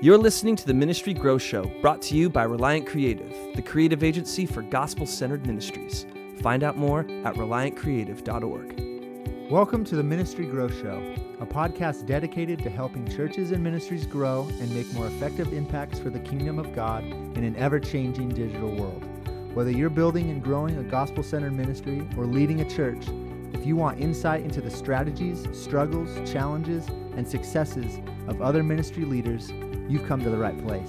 You're listening to the Ministry Grow Show, brought to you by Reliant Creative, the creative agency for gospel-centered ministries. Find out more at reliantcreative.org. Welcome to the Ministry Grow Show, a podcast dedicated to helping churches and ministries grow and make more effective impacts for the kingdom of God in an ever-changing digital world. Whether you're building and growing a gospel-centered ministry or leading a church, if you want insight into the strategies, struggles, challenges, and successes of other ministry leaders, you've come to the right place.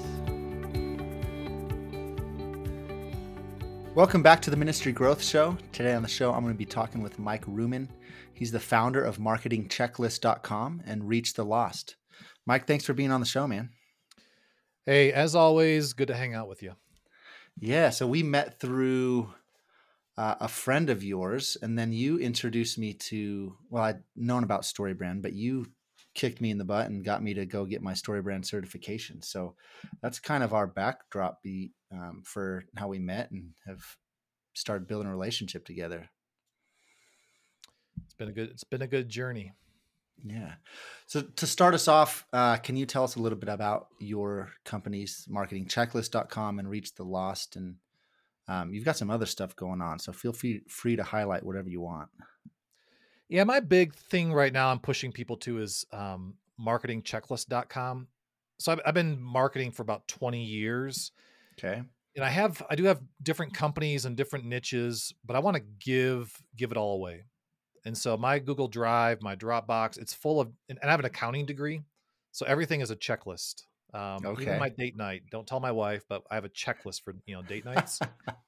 Welcome back to the Ministry Growth Show. Today on the show, I'm going to be talking with Mike Ruman. He's the founder of marketingchecklist.com and Reach the Lost. Mike, thanks for being on the show, man. Hey, as always, good to hang out with you. Yeah, so we met through a friend of yours, and then you introduced me to, well, I'd known about StoryBrand, but you kicked me in the butt and got me to go get my StoryBrand certification. So that's kind of our backdrop for how we met and have started building a relationship together. It's been a good journey. Yeah. So to start us off, can you tell us a little bit about your companies, marketingchecklist.com and Reach the Lost? And you've got some other stuff going on, so feel free to highlight whatever you want. Yeah, my big thing right now I'm pushing people to is marketingchecklist.com. So I've been marketing for about 20 years. Okay. And I do have different companies and different niches, but I want to give it all away. And so my Google Drive, my Dropbox, it's full of, and I have an accounting degree. So everything is a checklist. Even my date night, don't tell my wife, but I have a checklist for, date nights.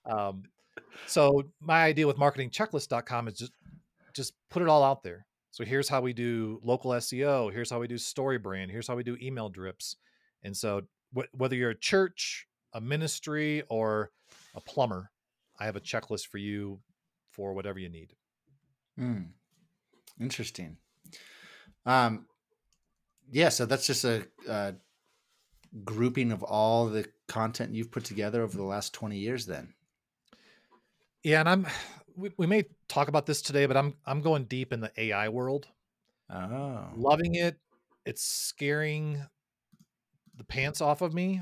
So my idea with marketingchecklist.com is just put it all out there. So here's how we do local SEO. Here's how we do StoryBrand. Here's how we do email drips. And so whether you're a church, a ministry, or a plumber, I have a checklist for you for whatever you need. Interesting. Yeah, so that's just a grouping of all the content you've put together over the last 20 years then. Yeah, and we may talk about this today, but I'm going deep in the AI world. Oh. Loving it. It's scaring the pants off of me.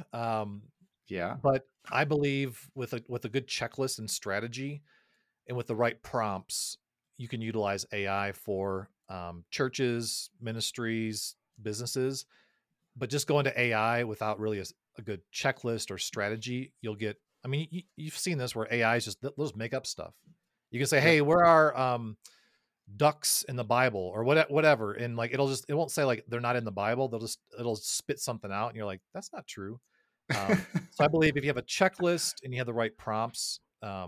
Yeah. But I believe with a good checklist and strategy and with the right prompts, you can utilize AI for churches, ministries, businesses. But just going to AI without really a good checklist or strategy, you'll get, you've seen this where AI is they'll just make up stuff. You can say, hey, where are ducks in the Bible or whatever. And like, it won't say like, they're not in the Bible. It'll spit something out and you're like, that's not true. So I believe if you have a checklist and you have the right prompts,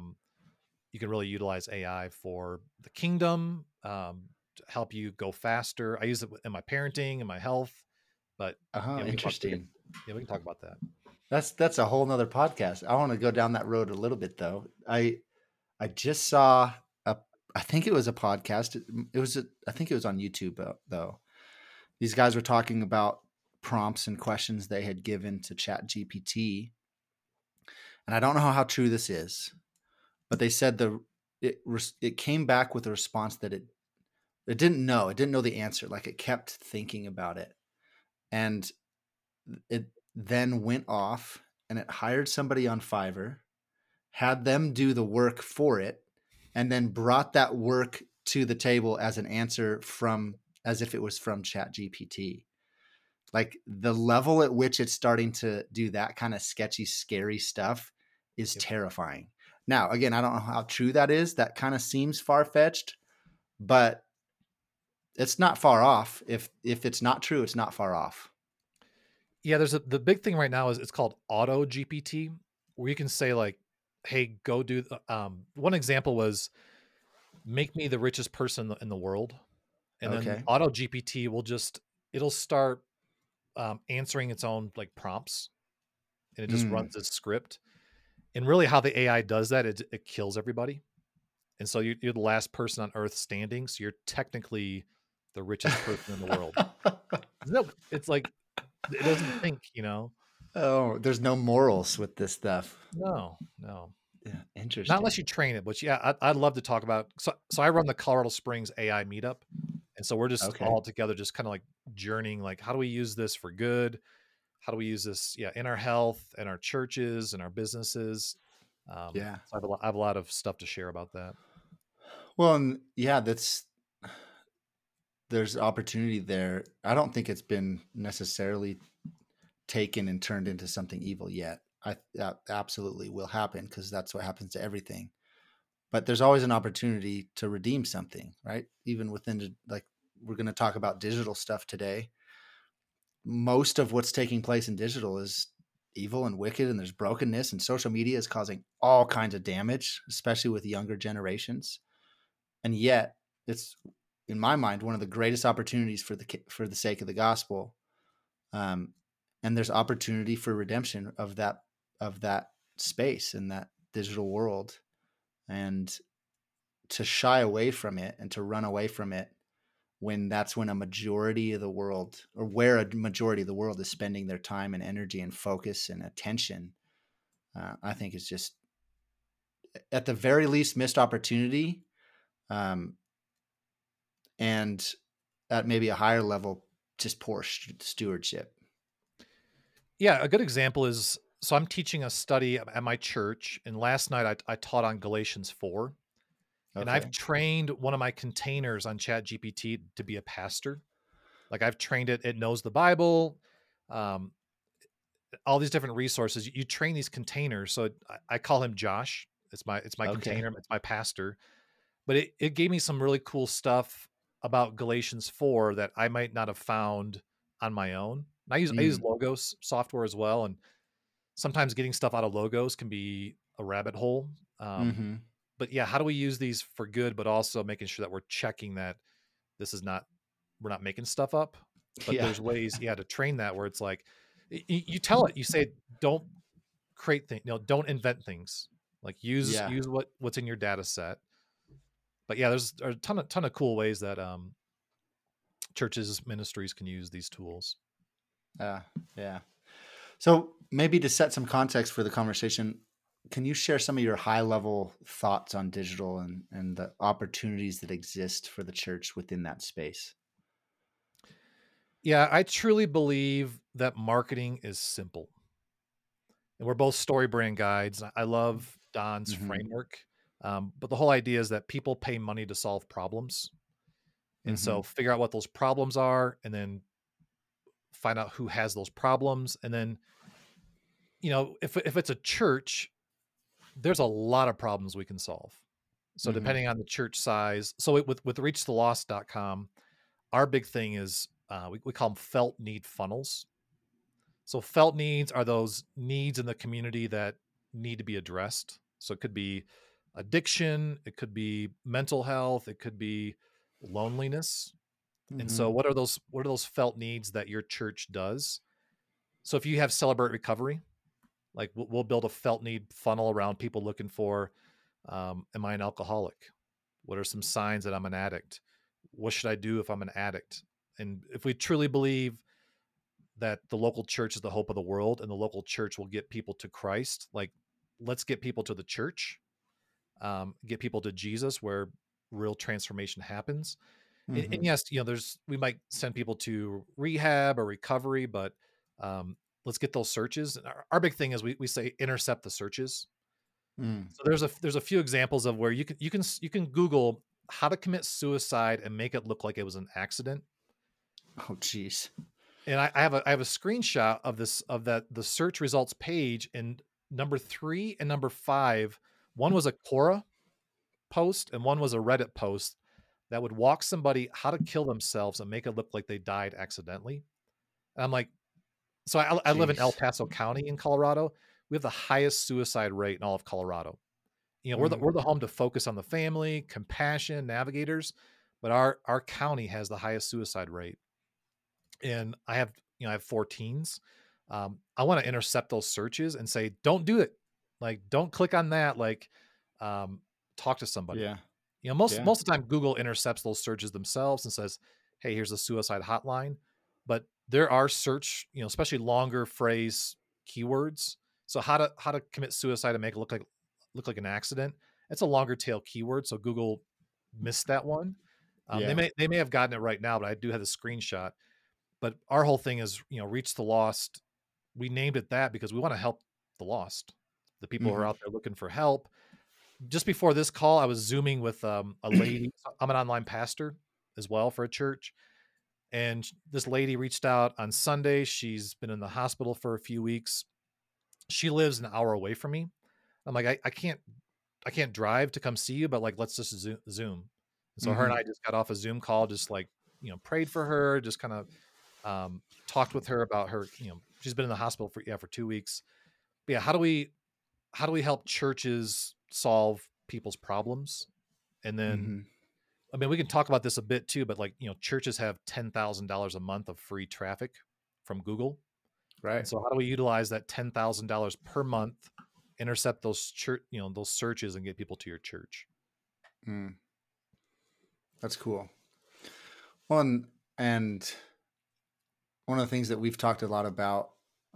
you can really utilize AI for the kingdom, to help you go faster. I use it in my parenting and my health, but interesting. We can talk about that. That's a whole nother podcast. I want to go down that road a little bit though. I just saw I think it was a podcast. I think it was on YouTube though. These guys were talking about prompts and questions they had given to ChatGPT. And I don't know how true this is, but they said it came back with a response that it didn't know. It didn't know the answer. Like it kept thinking about it. And it then went off and it hired somebody on Fiverr, had them do the work for it, and then brought that work to the table as an answer as if it was from ChatGPT. Like the level at which it's starting to do that kind of sketchy, scary stuff is terrifying. Now, again, I don't know how true that is. That kind of seems far-fetched, but it's not far off. If it's not true, it's not far off. Yeah, the big thing right now is it's called Auto GPT, where you can say like, hey, go do one example was make me the richest person in the world. And then Auto GPT it'll start answering its own like prompts, and it just runs its script. And really how the AI does that, it kills everybody. And so you're the last person on earth standing. So you're technically the richest person in the world. It's like, it doesn't think, Oh, there's no morals with this stuff. No. Yeah, interesting. Not unless you train it, but yeah, I'd love to talk about. So I run the Colorado Springs AI meetup, and so we're just all together, just kind of like journeying, like how do we use this for good? how do we use this in our health and our churches and our businesses. Yeah. So I have a lot of stuff to share about that. Well, and yeah, there's opportunity there. I don't think it's been necessarily taken and turned into something evil yet. That absolutely will happen because that's what happens to everything. But there's always an opportunity to redeem something, right? Even within like we're going to talk about digital stuff today. Most of what's taking place in digital is evil and wicked, and there's brokenness, and social media is causing all kinds of damage, especially with younger generations. And yet, it's in my mind one of the greatest opportunities for the sake of the gospel. And there's opportunity for redemption of that space in that digital world, and to shy away from it and to run away from it when that's when a majority of the world, or where a majority of the world is spending their time and energy and focus and attention, I think is just at the very least missed opportunity, and at maybe a higher level, just poor stewardship. Yeah, a good example is, so I'm teaching a study at my church, and last night I taught on Galatians 4. And I've trained one of my containers on ChatGPT to be a pastor. Like I've trained it knows the Bible, all these different resources. You train these containers. So I call him Josh. It's my container. It's my pastor. But it gave me some really cool stuff about Galatians 4 that I might not have found on my own. And I use Logos software as well, and sometimes getting stuff out of Logos can be a rabbit hole. But yeah, how do we use these for good, but also making sure that we're checking that we're not making stuff up, but there's ways, to train that where it's like, you tell it, you say, don't create things, don't invent things, like use what's in your data set. But yeah, there's a ton of cool ways that churches, ministries can use these tools. Yeah. So maybe to set some context for the conversation, can you share some of your high level thoughts on digital and the opportunities that exist for the church within that space? Yeah, I truly believe that marketing is simple. And we're both story brand guides. I love Don's framework. But the whole idea is that people pay money to solve problems. And so figure out what those problems are, and then find out who has those problems. And then, if it's a church, there's a lot of problems we can solve. So depending on the church size, so with reachthelost.com, our big thing is we call them felt need funnels. So felt needs are those needs in the community that need to be addressed. So it could be addiction, it could be mental health, it could be loneliness. And so what are those felt needs that your church does? So if you have Celebrate Recovery, like we'll build a felt need funnel around people looking for, am I an alcoholic? What are some signs that I'm an addict? What should I do if I'm an addict? And if we truly believe that the local church is the hope of the world and the local church will get people to Christ, like let's get people to the church, get people to Jesus where real transformation happens. And yes, we might send people to rehab or recovery, but let's get those searches. Our big thing is we say intercept the searches. So there's a few examples of where you can Google how to commit suicide and make it look like it was an accident. Oh, geez. And I have a screenshot of the search results page, and number 3 and number 5, one was a Quora post and one was a Reddit post that would walk somebody how to kill themselves and make it look like they died accidentally. And I'm like, so I live in El Paso County in Colorado. We have the highest suicide rate in all of Colorado. We're the home to Focus on the Family, Compassion, Navigators, but our county has the highest suicide rate. And I have 4 teens. I want to intercept those searches and say, don't do it. Like, don't click on that. Like, talk to somebody. Yeah. Most of the time Google intercepts those searches themselves and says, hey, here's a suicide hotline. But there are search, especially longer phrase keywords. So how to commit suicide and make it look like an accident. It's a longer tail keyword. So Google missed that one. They may have gotten it right now, but I do have the screenshot. But our whole thing is, Reach the Lost we named it that because we want to help the lost, the people who are Mhm. out there looking for help. Just before this call, I was Zooming with a lady. I'm an online pastor as well for a church. And this lady reached out on Sunday. She's been in the hospital for a few weeks. She lives an hour away from me. I'm like, I can't drive to come see you, but like, let's just Zoom. And so her and Mhm. I just got off a Zoom call, just like, prayed for her, just kind of talked with her about her, she's been in the hospital for 2 weeks. But yeah, how do we help churches solve people's problems? And then, Mhm. I mean, we can talk about this a bit too, but like, churches have $10,000 a month of free traffic from Google. And Right. so how do we utilize that $10,000 per month, intercept those those searches and get people to your church? Mm. That's cool. Well, and one of the things that we've talked a lot about,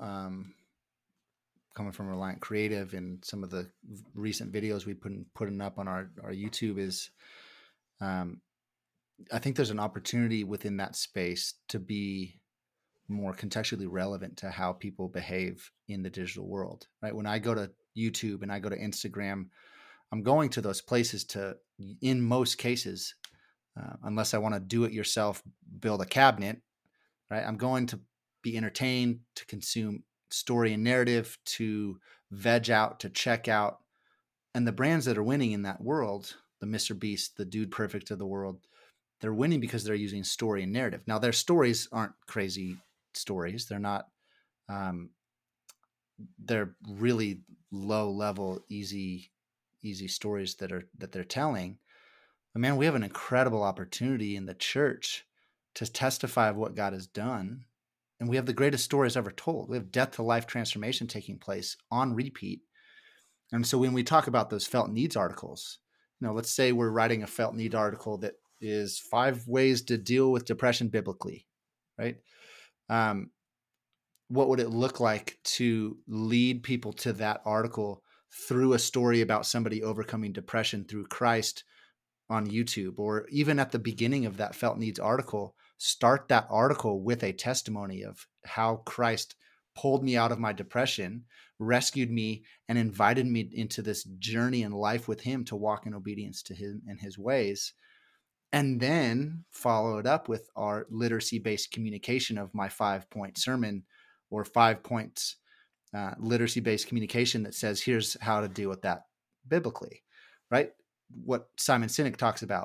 coming from Reliant Creative and some of the recent videos we've putting up on our YouTube is, um, I think there's an opportunity within that space to be more contextually relevant to how people behave in the digital world, right? When I go to YouTube and I go to Instagram, I'm going to those places to, in most cases, unless I want to do it yourself, build a cabinet, right? I'm going to be entertained, to consume story and narrative, to veg out, to check out. And the brands that are winning in that world, the Mr. Beast, the Dude Perfect of the world, they're winning because they're using story and narrative. Now, their stories aren't crazy stories. They're not, um, they're really low level, easy stories that they're telling. But man, we have an incredible opportunity in the church to testify of what God has done. And we have the greatest stories ever told. We have death to life transformation taking place on repeat. And so when we talk about those felt needs articles, let's say we're writing a felt need article that is 5 ways to deal with depression biblically, right? Um, what would it look like to lead people to that article through a story about somebody overcoming depression through Christ on YouTube? Or even at the beginning of that felt needs article, start that article with a testimony of how Christ pulled me out of my depression, rescued me, and invited me into this journey in life with him to walk in obedience to him and his ways. And then follow it up with our literacy-based communication of my 5-point sermon, or 5 points literacy-based communication that says, here's how to deal with that biblically, right? What Simon Sinek talks about,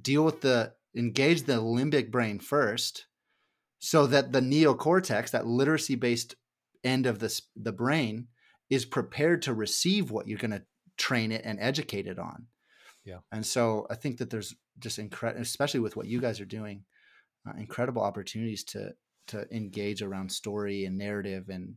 engage the limbic brain first, so that the neocortex, that literacy-based end of the brain, is prepared to receive what you're going to train it and educate it on. Yeah. And so I think that there's just incredible, especially with what you guys are doing, incredible opportunities to engage around story and narrative, and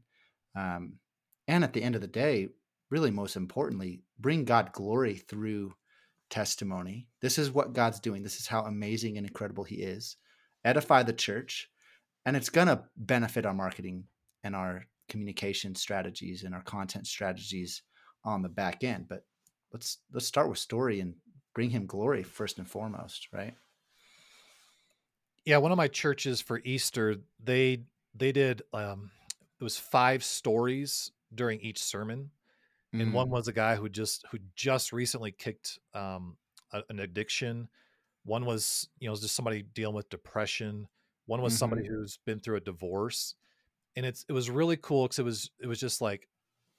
at the end of the day, really most importantly, bring God glory through testimony. This is what God's doing. This is how amazing and incredible he is. Edify the church, and it's going to benefit our marketing and our communication strategies and our content strategies on the back end. But let's start with story and bring him glory first and foremost, right? Yeah, one of my churches for Easter, they did it was 5 stories during each sermon. And one was a guy who just recently kicked an addiction. One was, just somebody dealing with depression. One was somebody who's been through a divorce. And it was really cool because it was just like,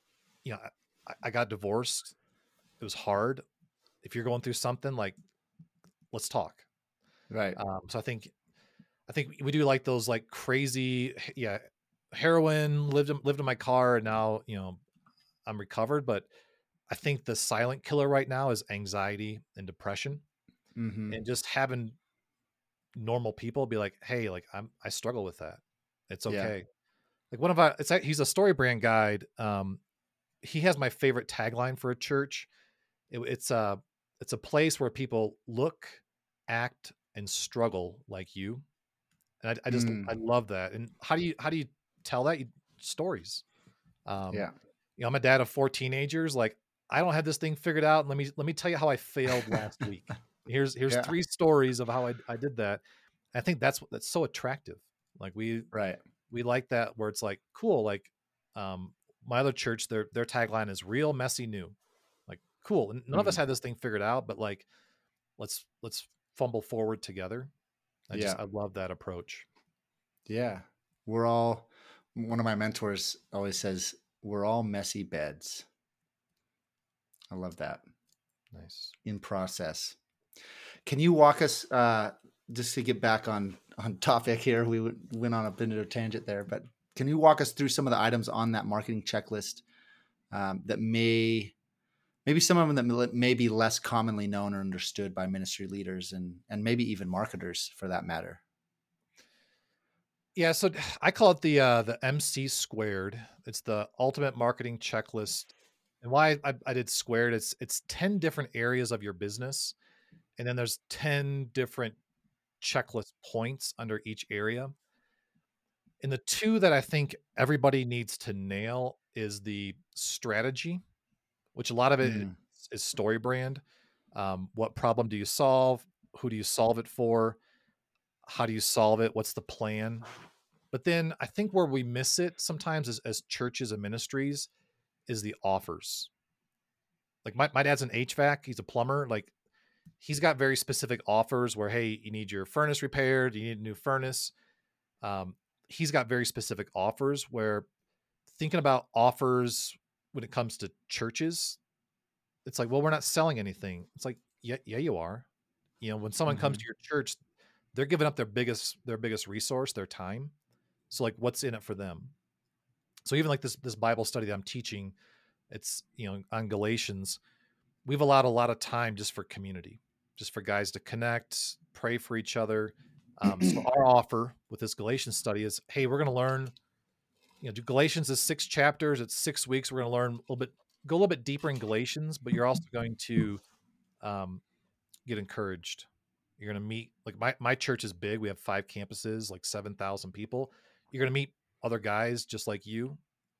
I got divorced. It was hard. If you're going through something, like, let's talk. Right. So I think we do like those like crazy, heroin, lived in my car, and now, I'm recovered. But I think the silent killer right now is anxiety and depression, and just having normal people be like, hey, like I struggle with that. It's okay. Like he's a story brand guide. He has my favorite tagline for a church. It's a place where people look, act, and struggle like you. And I love that. And how do you tell that? Stories. I'm a dad of 4 teenagers. Like, I don't have this thing figured out. And let me tell you how I failed last week. Here's 3 stories of how I did that. I think that's so attractive. Like we like that, where it's like, cool. Like, My other church, their tagline is "Real Messy New." Like, cool. And none of us had this thing figured out, but like, let's fumble forward together. I love that approach. Yeah. One of my mentors always says, we're all messy beds. I love that. Nice. In process. Can you walk us, just to get back on topic here, we went on a bit of a tangent there, but can you walk us through some of the items on that marketing checklist that maybe some of them that may be less commonly known or understood by ministry leaders and maybe even marketers for that matter? Yeah, so I call it the MC squared. It's the ultimate marketing checklist. And why I did squared, it's 10 different areas of your business, and then there's 10 different checklist points under each area. And the two that I think everybody needs to nail is the strategy, which a lot of it is story brand. What problem do you solve? Who do you solve it for? How do you solve it? What's the plan? But then I think where we miss it sometimes as churches and ministries is the offers. Like my dad's an HVAC, he's a plumber. Like he's got very specific offers where, hey, you need your furnace repaired, you need a new furnace. He's got very specific offers where thinking about offers when it comes to churches, it's like, well, we're not selling anything. It's like, yeah, you are. You know, when someone comes to your church, they're giving up their biggest resource, their time. So like, what's in it for them? So even like this Bible study that I'm teaching, it's, you know, on Galatians, we've allowed a lot of time just for community, just for guys to connect, pray for each other. So our offer with this Galatians study is, hey, we're going to learn, you know, Galatians is 6 chapters. It's 6 weeks. We're going to learn go a little bit deeper in Galatians, but you're also going to get encouraged. You're going to meet, like my church is big. We have 5 campuses, like 7,000 people. You're going to meet other guys just like you.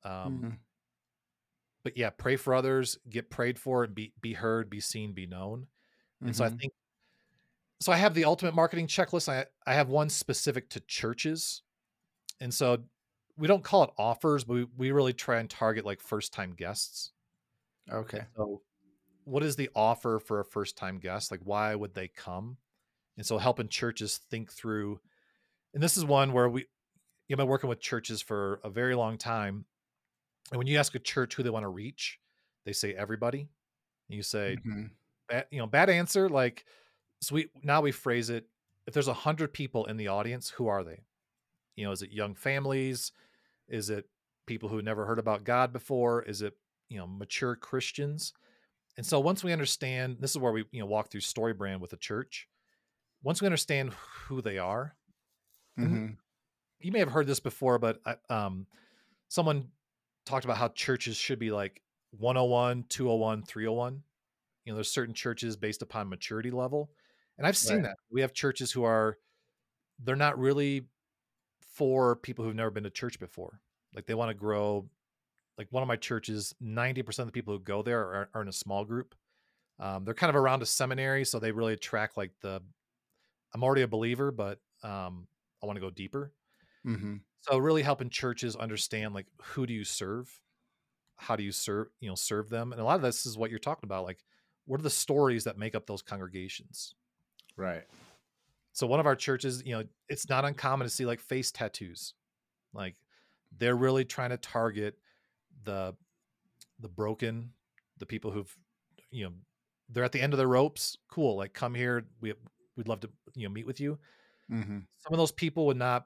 But yeah, pray for others, get prayed for, and be heard, be seen, be known. And so I think, so I have the ultimate marketing checklist. I have one specific to churches. And so we don't call it offers, but we really try and target like first-time guests. Okay. So what is the offer for a first-time guest? Like, why would they come? And so helping churches think through, and this is one where you've been working with churches for a very long time. And when you ask a church who they want to reach, they say everybody. And you say, bad answer. Like, so we phrase it. If there's 100 people in the audience, who are they? You know, is it young families? Is it people who never heard about God before? Is it, you know, mature Christians? And so once we understand, this is where we, you know, walk through story brand with the church. Once we understand who they are, and you may have heard this before, but someone talked about how churches should be like 101, 201, 301. You know, there's certain churches based upon maturity level. And I've seen that. We have churches they're not really for people who've never been to church before. Like they want to grow. Like one of my churches, 90% of the people who go there are in a small group. They're kind of around a seminary, so they really attract like I'm already a believer, but I want to go deeper. So really helping churches understand, like, who do you serve? How do you serve them? And a lot of this is what you're talking about. Like, what are the stories that make up those congregations? Right. So one of our churches, you know, it's not uncommon to see like face tattoos. Like they're really trying to target the broken, the people who've, you know, they're at the end of their ropes. Cool. Like come here. We'd love to, you know, meet with you. Some of those people would not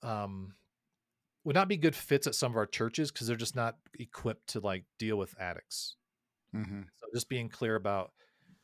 be good fits at some of our churches because they're just not equipped to like deal with addicts. So just being clear about,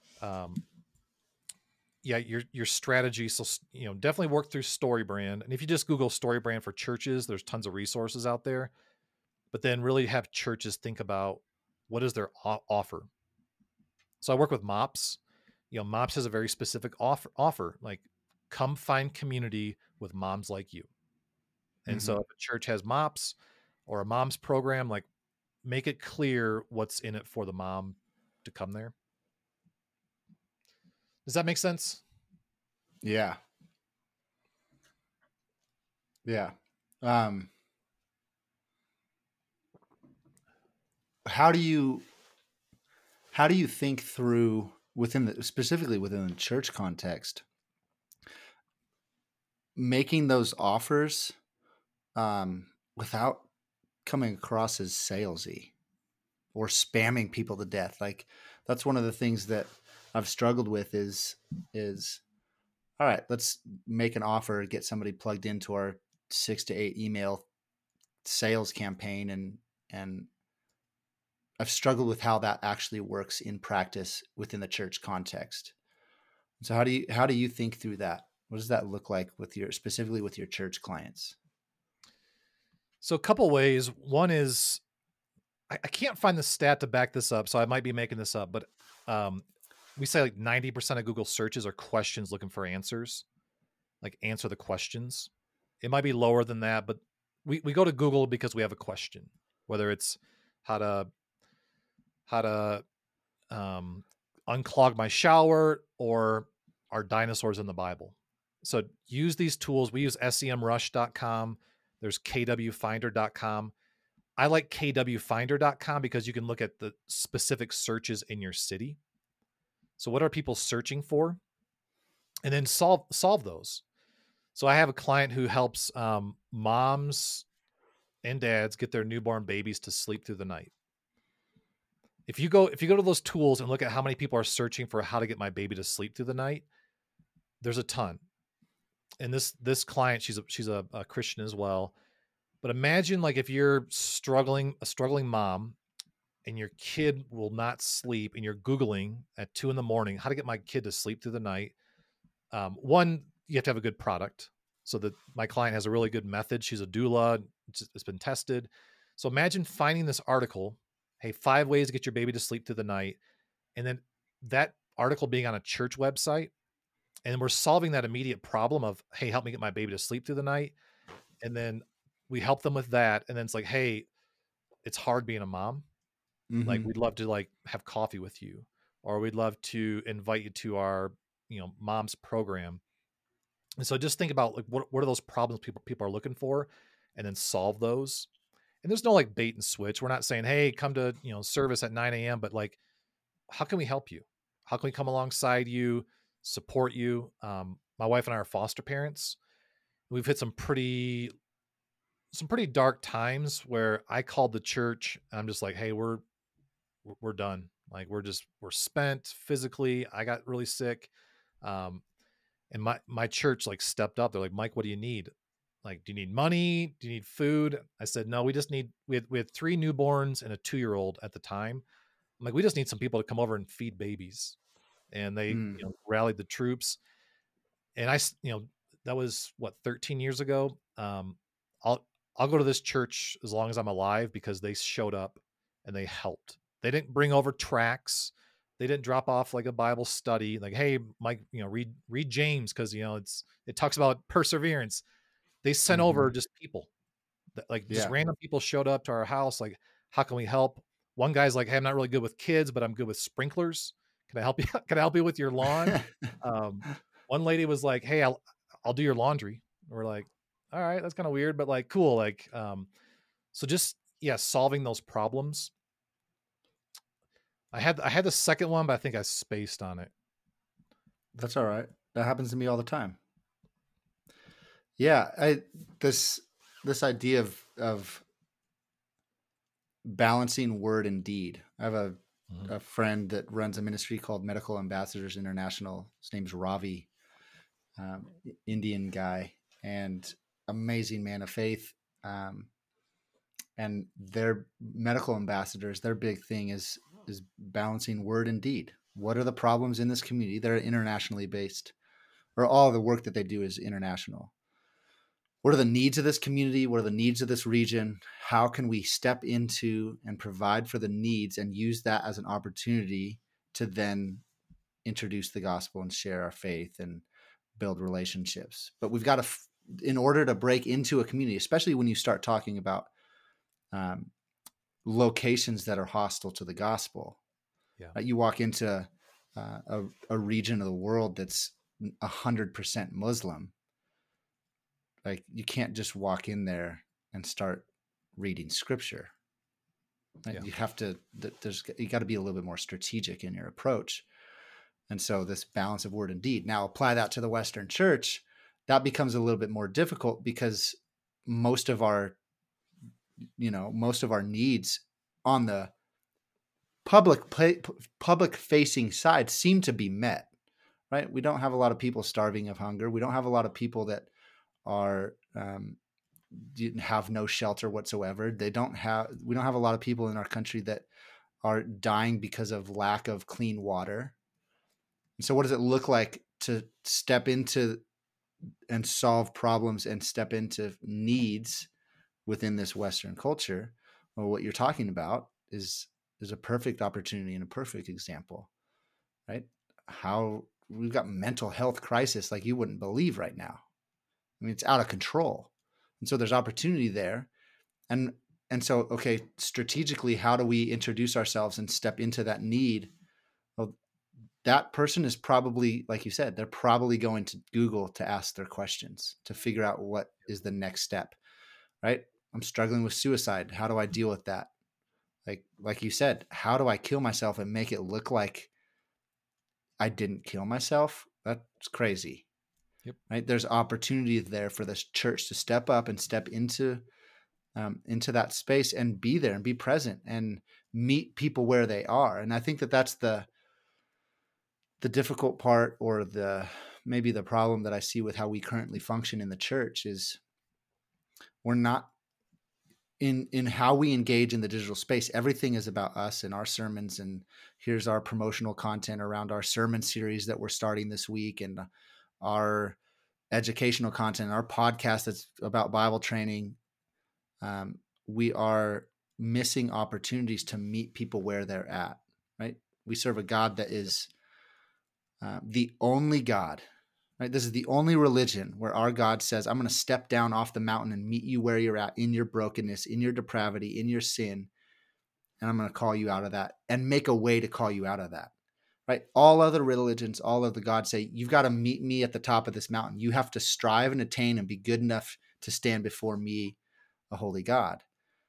your strategy. So, you know, definitely work through story brand. And if you just Google story brand for churches, there's tons of resources out there, but then really have churches think about what is their offer. So I work with MOPS. You know, MOPS has a very specific offer, like come find community with moms like you. And so if a church has MOPS or a mom's program, like make it clear what's in it for the mom to come there. Does that make sense? Yeah. Yeah. how do you think through specifically within the church context, making those offers without coming across as salesy or spamming people to death? Like, that's one of the things that I've struggled with is all right, let's make an offer, get somebody plugged into our 6 to 8 email sales campaign, and I've struggled with how that actually works in practice within the church context. So how do you think through that? What does that look like specifically with your church clients? So a couple ways. One is I can't find the stat to back this up, so I might be making this up, but we say like 90% of Google searches are questions looking for answers, like answer the questions. It might be lower than that, but we go to Google because we have a question, whether it's how to unclog my shower or are dinosaurs in the Bible. So use these tools. We use semrush.com. There's kwfinder.com. I like kwfinder.com because you can look at the specific searches in your city. So what are people searching for? And then solve those. So I have a client who helps moms and dads get their newborn babies to sleep through the night. If you go to those tools and look at how many people are searching for how to get my baby to sleep through the night, there's a ton. And this client, she's a Christian as well. But imagine like if you're a struggling mom and your kid will not sleep and you're Googling at 2 a.m. how to get my kid to sleep through the night. One, you have to have a good product. So that my client has a really good method. She's a doula. It's been tested. So imagine finding this article, hey, 5 ways to get your baby to sleep through the night. And then that article being on a church website. And we're solving that immediate problem of, hey, help me get my baby to sleep through the night. And then we help them with that. And then it's like, hey, it's hard being a mom. Mm-hmm. Like, we'd love to like have coffee with you, or we'd love to invite you to our, mom's program. And so just think about like, what are those problems people are looking for, and then solve those. And there's no like bait and switch. We're not saying, hey, come to, service at 9 a.m. But like, how can we help you? How can we come alongside you, support you? My wife and I are foster parents. We've hit some pretty dark times where I called the church and I'm just like, hey, we're done. Like, we're spent physically. I got really sick. And my church like stepped up. They're like, Mike, what do you need? Like, do you need money? Do you need food? I said, no, we had 3 newborns and a 2-year-old at the time. I'm like, we just need some people to come over and feed babies. And they rallied the troops. And I, that was 13 years ago. I'll go to this church as long as I'm alive because they showed up and they helped. They didn't bring over tracts. They didn't drop off like a Bible study. Like, hey, Mike, read James because it talks about perseverance. They sent over just people, just random people showed up to our house. Like, how can we help? One guy's like, hey, I'm not really good with kids, but I'm good with sprinklers. Can I help you? Can I help you with your lawn? One lady was like, hey, I'll do your laundry. We're like, all right, that's kind of weird, but like, cool. Like, so just, solving those problems. I had the second one, but I think I spaced on it. That's all right. That happens to me all the time. Yeah. This idea of balancing word and deed. I have a friend that runs a ministry called Medical Ambassadors International. His name's Ravi, Indian guy, and amazing man of faith. And their medical ambassadors, their big thing is balancing word and deed. What are the problems in this community? They're internationally based, or all the work that they do is international. What are the needs of this community? What are the needs of this region? How can we step into and provide for the needs and use that as an opportunity to then introduce the gospel and share our faith and build relationships? But we've got to, in order to break into a community, especially when you start talking about locations that are hostile to the gospel. Yeah. You walk into a region of the world that's 100% Muslim. Like, you can't just walk in there and start reading scripture. Right? Yeah. You have to, you got to be a little bit more strategic in your approach. And so this balance of word and deed. Now apply that to the Western church. That becomes a little bit more difficult because most of our needs on the public facing side seem to be met, right? We don't have a lot of people starving of hunger. We don't have a lot of people that are, have no shelter whatsoever. We don't have a lot of people in our country that are dying because of lack of clean water. And so what does it look like to step into and solve problems and step into needs within this Western culture? Well, what you're talking about is a perfect opportunity and a perfect example, right? How we've got mental health crisis like you wouldn't believe right now. I mean, it's out of control. And so there's opportunity there. And so, okay, strategically, how do we introduce ourselves and step into that need? Well, that person is probably, like you said, they're probably going to Google to ask their questions to figure out what is the next step, right? I'm struggling with suicide. How do I deal with that? Like you said, how do I kill myself and make it look like I didn't kill myself? That's crazy. Yep. Right? There's opportunity there for this church to step up and step into that space and be there and be present and meet people where they are. And I think that that's the difficult part, or maybe the problem that I see with how we currently function in the church is we're not in how we engage in the digital space. Everything is about us and our sermons. And here's our promotional content around our sermon series that we're starting this week, and our educational content, our podcast that's about Bible training. We are missing opportunities to meet people where they're at, right? We serve a God that is the only God, right? This is the only religion where our God says, I'm going to step down off the mountain and meet you where you're at, in your brokenness, in your depravity, in your sin. And I'm going to call you out of that and make a way to call you out of that, right? All other religions, all of the gods say, you've got to meet me at the top of this mountain. You have to strive and attain and be good enough to stand before me, a holy God.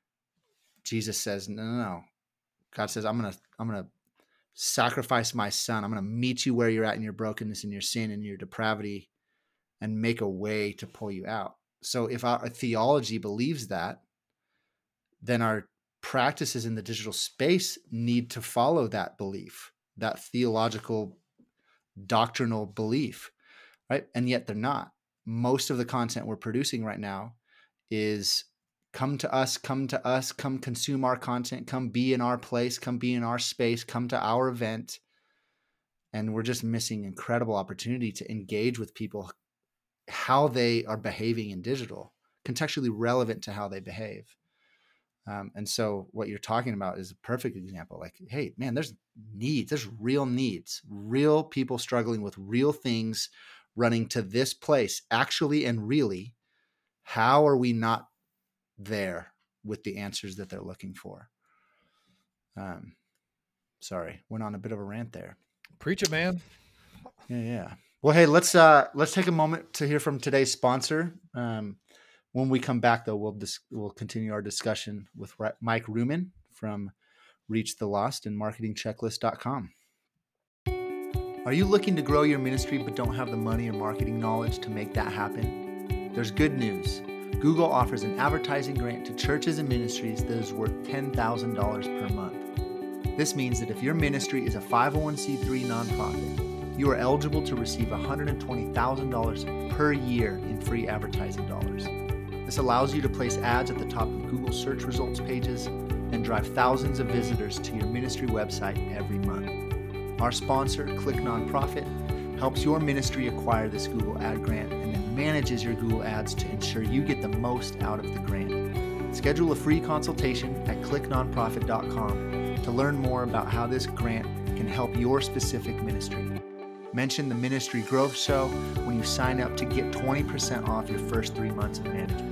Jesus says, no. God says, I'm going to sacrifice my son. I'm going to meet you where you're at in your brokenness, in your sin, in your depravity, and make a way to pull you out. So if our theology believes that, then our practices in the digital space need to follow that belief, that theological, doctrinal belief, right? And yet they're not. Most of the content we're producing right now is come to us, come consume our content, come be in our place, come be in our space, come to our event. And we're just missing incredible opportunity to engage with people, how they are behaving in digital, contextually relevant to how they behave. And so what you're talking about is a perfect example. Like, hey, man, there's needs, there's real needs, real people struggling with real things, running to this place, actually and really. How are we not there with the answers that they're looking for? Sorry, went on a bit of a rant there. Preach it, man. Yeah. Well, hey, let's take a moment to hear from today's sponsor. When we come back, though, we'll continue our discussion with Mike Ruman from Reach the Lost and MarketingChecklist.com. Are you looking to grow your ministry but don't have the money or marketing knowledge to make that happen? There's good news. Google offers an advertising grant to churches and ministries that is worth $10,000 per month. This means that if your ministry is a 501c3 nonprofit, you are eligible to receive $120,000 per year in free advertising dollars. This allows you to place ads at the top of Google search results pages and drive thousands of visitors to your ministry website every month. Our sponsor, Click Nonprofit, helps your ministry acquire this Google ad grant and then manages your Google ads to ensure you get the most out of the grant. Schedule a free consultation at clicknonprofit.com to learn more about how this grant can help your specific ministry. Mention the Ministry Growth Show when you sign up to get 20% off your first 3 months of management.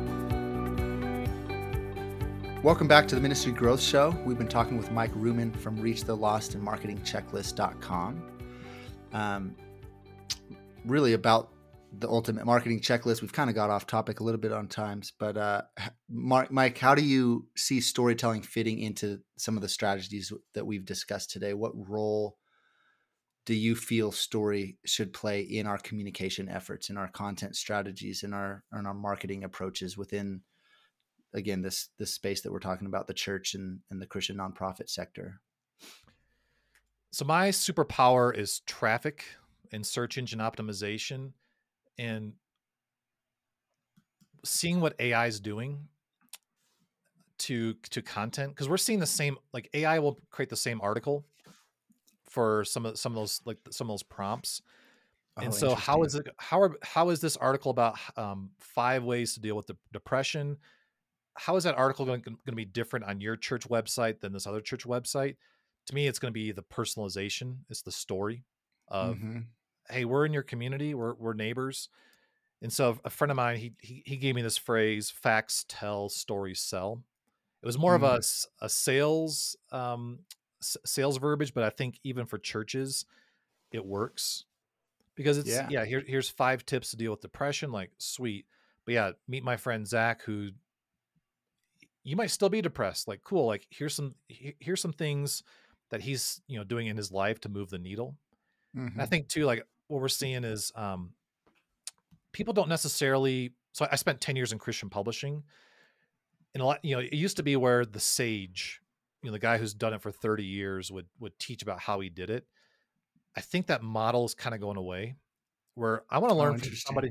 Welcome back to the Ministry Growth Show. We've been talking with Mike Ruman from Reach the Lost and MarketingChecklist.com. Really about the ultimate marketing checklist. We've kind of got off topic a little bit on times, but Mike, how do you see storytelling fitting into some of the strategies that we've discussed today? What role do you feel story should play in our communication efforts, in our content strategies, in our marketing approaches within, again, this space that we're talking about, the church and the Christian nonprofit sector? So my superpower is traffic and search engine optimization, and seeing what AI is doing to content, because we're seeing the same, like AI will create the same article for some of those prompts. And so how is this article about 5 ways to deal with depression? How is that article going to be different on your church website than this other church website? To me, it's going to be the personalization. It's the story of, hey, we're in your community, we're neighbors. And so a friend of mine, he gave me this phrase: facts tell, stories sell. It was more of a sales sales verbiage, but I think even for churches, it works, because it's here's 5 tips to deal with depression. Like, sweet. But yeah, meet my friend Zach, who you might still be depressed. Like, cool. Like, here's some things that he's doing in his life to move the needle. And I think too, like what we're seeing is people don't necessarily. So I spent 10 years in Christian publishing, and a lot, it used to be where the sage, the guy who's done it for 30 years would teach about how he did it. I think that model is kind of going away, where I want to learn from somebody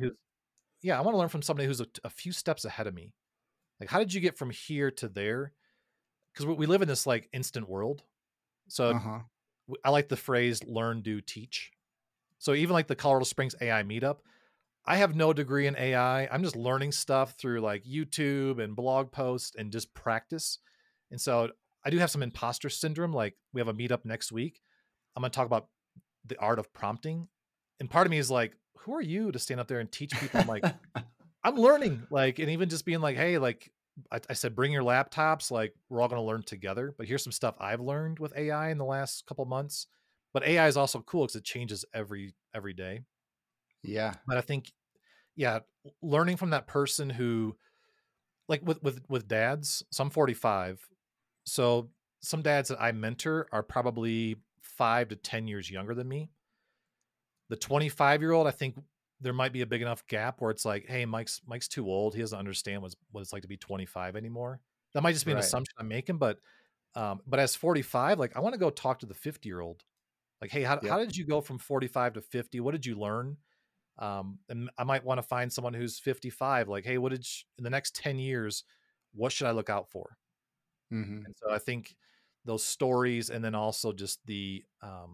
who's a few steps ahead of me. Like, how did you get from here to there? Because we live in this like instant world. So I like the phrase learn, do, teach. So even like the Colorado Springs AI meetup, I have no degree in AI. I'm just learning stuff through like YouTube and blog posts and just practice. And so I do have some imposter syndrome. Like, we have a meetup next week. I'm going to talk about the art of prompting. And part of me is like, who are you to stand up there and teach people? I'm like, I'm learning. Like, and even just being like, hey, like I said, bring your laptops. Like, we're all going to learn together. But here's some stuff I've learned with AI in the last couple months. But AI is also cool because it changes every day. Yeah. But I think, learning from that person who, like with dads, so I'm 45. So some dads that I mentor are probably 5 to 10 years younger than me. The 25-year-old, I think there might be a big enough gap where it's like, hey, Mike's too old. He doesn't understand what it's like to be 25 anymore. That might just be an assumption I'm making, but as 45, like, I want to go talk to the 50-year-old. Like, hey, how did you go from 45 to 50? What did you learn? And I might want to find someone who's 55. Like, hey, in the next 10 years, what should I look out for? And so I think those stories, and then also just the,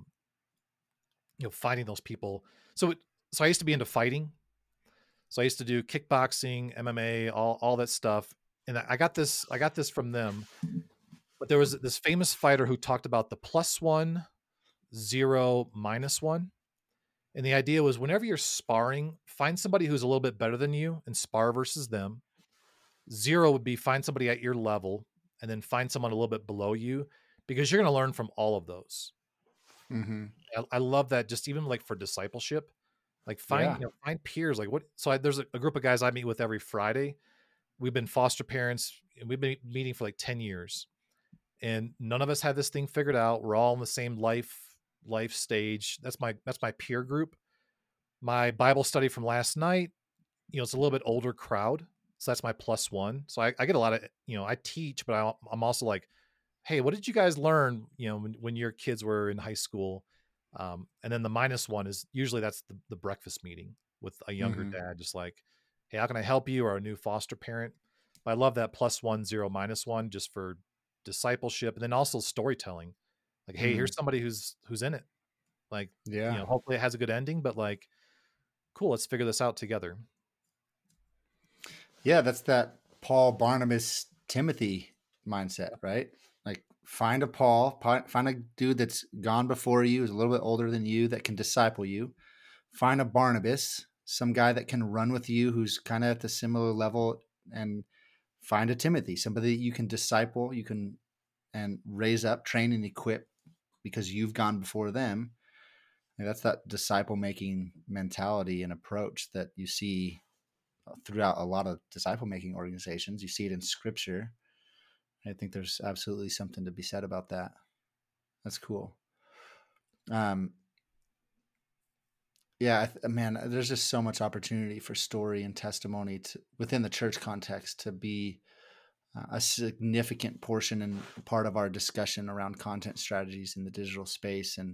finding those people. So I used to be into fighting. So I used to do kickboxing, MMA, all that stuff. And I got this from them. But there was this famous fighter who talked about the +1, 0, -1. And the idea was, whenever you're sparring, find somebody who's a little bit better than you and spar versus them. 0 would be find somebody at your level, and then find someone a little bit below you, because you're going to learn from all of those. I love that, just even like for discipleship, like find peers. Like, what? So there's a group of guys I meet with every Friday. We've been foster parents, and we've been meeting for like 10 years, and none of us had this thing figured out. We're all in the same life stage. That's my peer group. My Bible study from last night, it's a little bit older crowd. So that's my +1. So I get a lot of, I teach, but I'm also like, hey, what did you guys learn, when your kids were in high school? And then the -1 is usually that's the breakfast meeting with a younger dad, just like, hey, how can I help you? Or a new foster parent. But I love that +1, 0, -1, just for discipleship. And then also storytelling. Like, hey, here's somebody who's in it. Like, hopefully it has a good ending, but like, cool, let's figure this out together. Yeah, that's that Paul, Barnabas, Timothy mindset, right? Like, find a Paul, find a dude that's gone before you, is a little bit older than you, that can disciple you. Find a Barnabas, some guy that can run with you, who's kind of at the similar level, and find a Timothy, somebody that you can disciple, and raise up, train, and equip, because you've gone before them. That's that disciple making mentality and approach that you see throughout a lot of disciple making organizations. You see it in Scripture. I think there's absolutely something to be said about that. That's cool. Man, there's just so much opportunity for story and testimony within the church context to be a significant portion and part of our discussion around content strategies in the digital space, and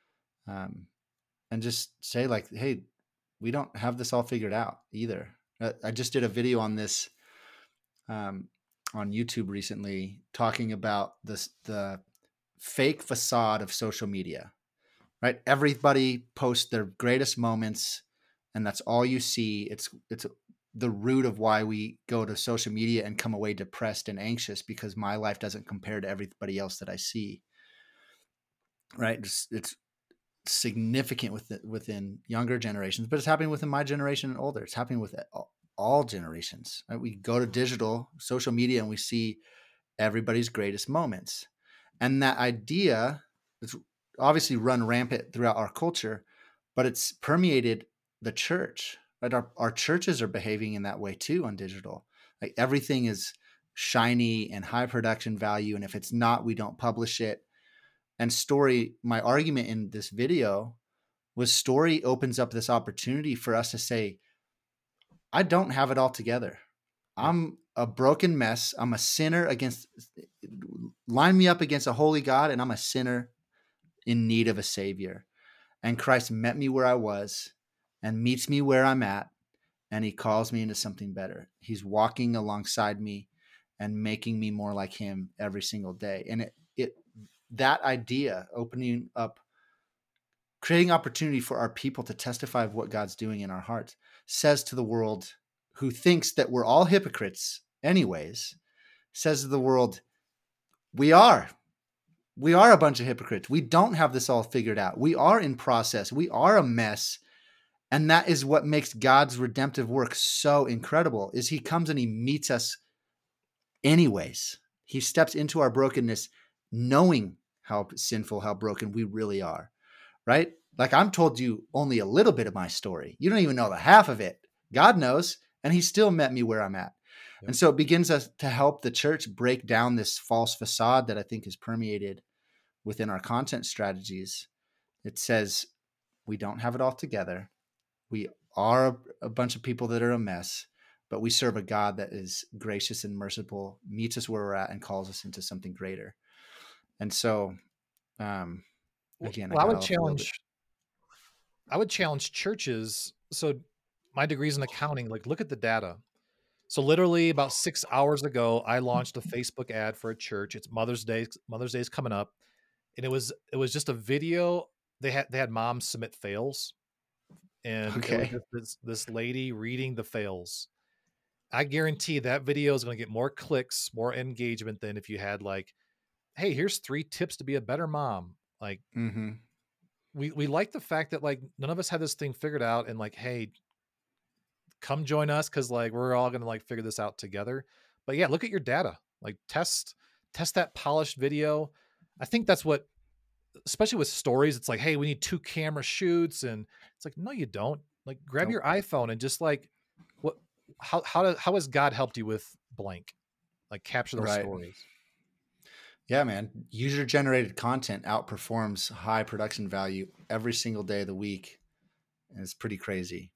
just say like, hey, we don't have this all figured out either. I just did a video on this on YouTube recently, talking about the fake facade of social media. Right? Everybody posts their greatest moments, and that's all you see. It's the root of why we go to social media and come away depressed and anxious, because my life doesn't compare to everybody else that I see. Right? It's significant within younger generations, but it's happening within my generation and older. It's happening with all generations. Right? We go to digital social media and we see everybody's greatest moments, and that idea is obviously run rampant throughout our culture, but it's permeated the church. Right? Our churches are behaving in that way too on digital. Like everything is shiny and high production value, and if it's not, we don't publish it. And story, my argument in this video was, story opens up this opportunity for us to say, I don't have it all together. I'm a broken mess. I'm a sinner line me up against a holy God, and I'm a sinner in need of a savior. And Christ met me where I was and meets me where I'm at, and he calls me into something better. He's walking alongside me and making me more like him every single day. And that idea, opening up, creating opportunity for our people to testify of what God's doing in our hearts, says to the world, who thinks that we're all hypocrites anyways, says to the world, we are a bunch of hypocrites. We don't have this all figured out. We are in process. We are a mess. And that is what makes God's redemptive work so incredible, is he comes and he meets us anyways. He steps into our brokenness, knowing how sinful, how broken we really are, right? Like, I'm told you only a little bit of my story. You don't even know the half of it. God knows, and he still met me where I'm at. Yep. And so it begins to help the church break down this false facade that I think is permeated within our content strategies. It says we don't have it all together. We are a bunch of people that are a mess, but we serve a God that is gracious and merciful, meets us where we're at, and calls us into something greater. And so, again, I would challenge churches. So my degree's in accounting. Like, look at the data. So literally about 6 hours ago, I launched a Facebook ad for a church. It's Mother's Day. Mother's Day is coming up. And it was just a video. They had moms submit fails. And it was just this lady reading the fails. I guarantee that video is going to get more clicks, more engagement than if you had like, hey, here's 3 tips to be a better mom. Like, we like the fact that like none of us have this thing figured out, and like, hey, come join us, because like we're all going to like figure this out together. But yeah, look at your data. Like test that polished video. I think that's what, especially with stories, it's like, hey, we need 2 camera shoots, and it's like, no, you don't. Like, grab your iPhone and just like, how has God helped you with blank? Like, capture those stories. Yeah, man. User-generated content outperforms high production value every single day of the week. And it's pretty crazy.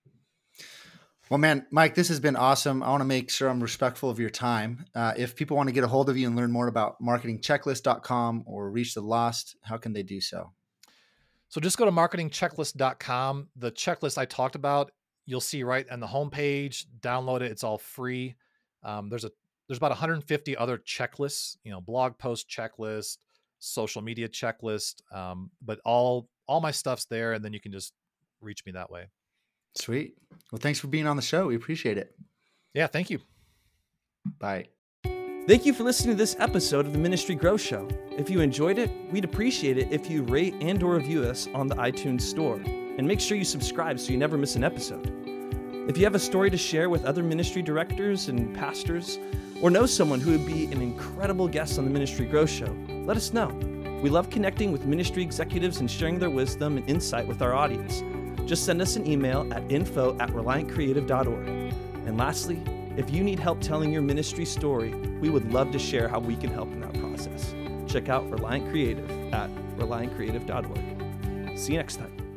Well, man, Mike, this has been awesome. I want to make sure I'm respectful of your time. If people want to get a hold of you and learn more about marketingchecklist.com or Reach the Lost, how can they do so? So just go to marketingchecklist.com. The checklist I talked about, you'll see right on the homepage. Download it. It's all free. There's about 150 other checklists, blog post checklist, social media checklist. But all my stuff's there, and then you can just reach me that way. Sweet. Well, thanks for being on the show. We appreciate it. Yeah, thank you. Bye. Thank you for listening to this episode of the Ministry Growth Show. If you enjoyed it, we'd appreciate it if you rate and/or review us on the iTunes Store. And make sure you subscribe so you never miss an episode. If you have a story to share with other ministry directors and pastors, or know someone who would be an incredible guest on the Ministry Growth Show, let us know. We love connecting with ministry executives and sharing their wisdom and insight with our audience. Just send us an email at info@reliantcreative.org. And lastly, if you need help telling your ministry story, we would love to share how we can help in that process. Check out Reliant Creative at reliantcreative.org. See you next time.